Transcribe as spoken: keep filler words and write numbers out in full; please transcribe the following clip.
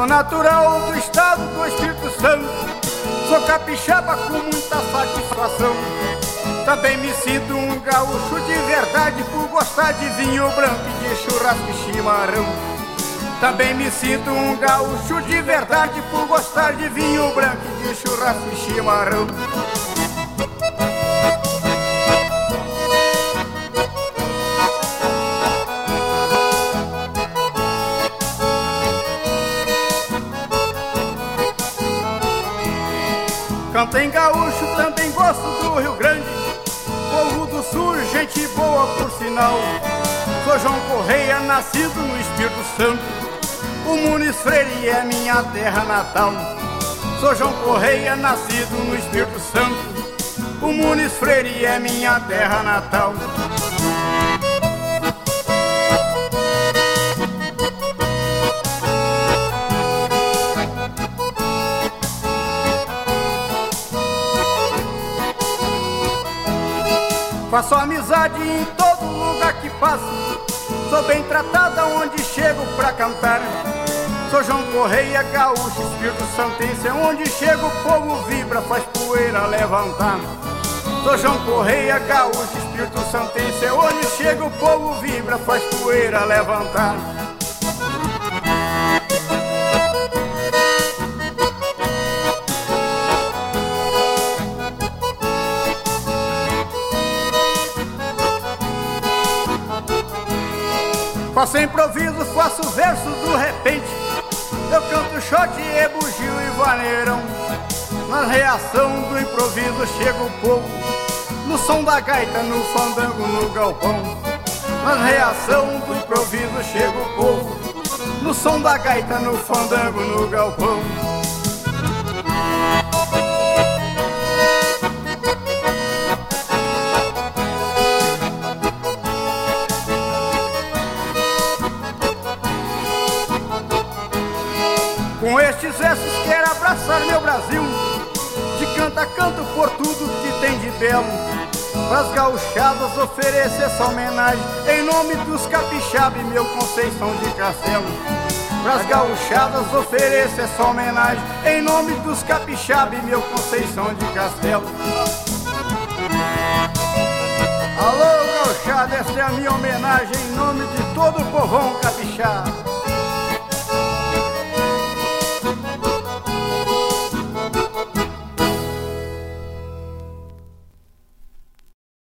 Sou natural do estado do Espírito Santo, sou capixaba com muita satisfação. Também me sinto um gaúcho de verdade por gostar de vinho branco e de churrasco e chimarrão. Também me sinto um gaúcho de verdade por gostar de vinho branco e de churrasco e chimarrão. Canto em gaúcho, também gosto do Rio Grande, povo do sul, gente boa por sinal. Sou João Correia, nascido no Espírito Santo, o Muniz Freire é minha terra natal. Sou João Correia, nascido no Espírito Santo, o Muniz Freire é minha terra natal. Faço amizade em todo lugar que passo, sou bem tratada onde chego pra cantar. Sou João Correia, gaúcho, Espírito Santense, onde chego o povo vibra, faz poeira levantar. Sou João Correia, gaúcho, Espírito Santense, onde chego o povo vibra, faz poeira levantar. Faço improviso, faço verso do repente, eu canto shot, ebugio e vaneirão. Na reação do improviso chega o povo, no som da gaita, no fandango, no galpão. Na reação do improviso chega o povo, no som da gaita, no fandango, no galpão. Com estes versos quero abraçar meu Brasil, de canto a canto por tudo que tem de belo. Pras gauchadas ofereço essa homenagem, em nome dos capixaba e meu Conceição de Castelo. Pras gauchadas ofereço essa homenagem, em nome dos capixaba e meu Conceição de Castelo. Alô gauchada, esta é a minha homenagem em nome de todo o povão capixaba.